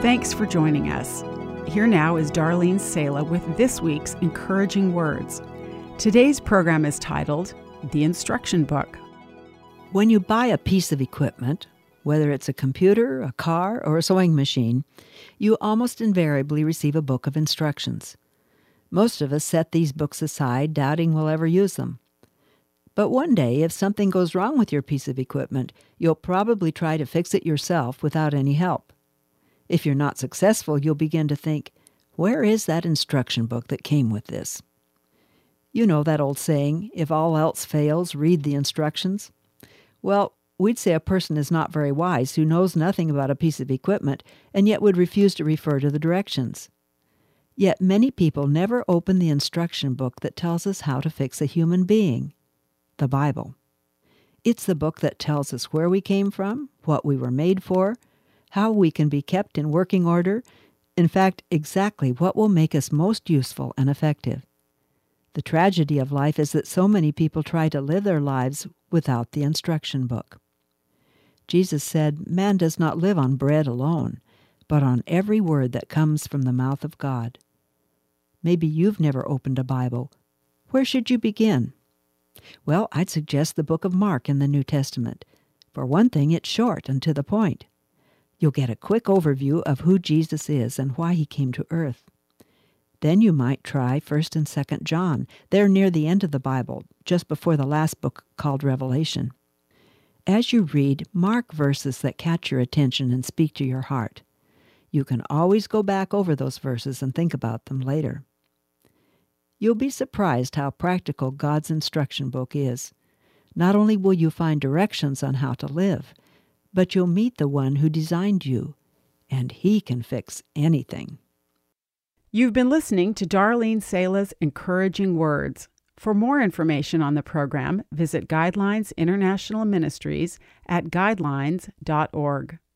Thanks for joining us. Here now is Darlene Sala with this week's Encouraging Words. Today's program is titled, The Instruction Book. When you buy a piece of equipment, whether it's a computer, a car, or a sewing machine, you almost invariably receive a book of instructions. Most of us set these books aside, doubting we'll ever use them. But one day, if something goes wrong with your piece of equipment, you'll probably try to fix it yourself without any help. If you're not successful, you'll begin to think, where is that instruction book that came with this? You know that old saying, if all else fails, read the instructions? Well, we'd say a person is not very wise who knows nothing about a piece of equipment and yet would refuse to refer to the directions. Yet many people never open the instruction book that tells us how to fix a human being, the Bible. It's the book that tells us where we came from, what we were made for, how we can be kept in working order, in fact, exactly what will make us most useful and effective. The tragedy of life is that so many people try to live their lives without the instruction book. Jesus said, "Man does not live on bread alone, but on every word that comes from the mouth of God." Maybe you've never opened a Bible. Where should you begin? Well, I'd suggest the book of Mark in the New Testament. For one thing, it's short and to the point. You'll get a quick overview of who Jesus is and why he came to earth. Then you might try 1st and 2nd John. They're near the end of the Bible, just before the last book called Revelation. As you read, mark verses that catch your attention and speak to your heart. You can always go back over those verses and think about them later. You'll be surprised how practical God's instruction book is. Not only will you find directions on how to live, but you'll meet the one who designed you, and he can fix anything. You've been listening to Darlene Sala's Encouraging Words. For more information on the program, visit Guidelines International Ministries at guidelines.org.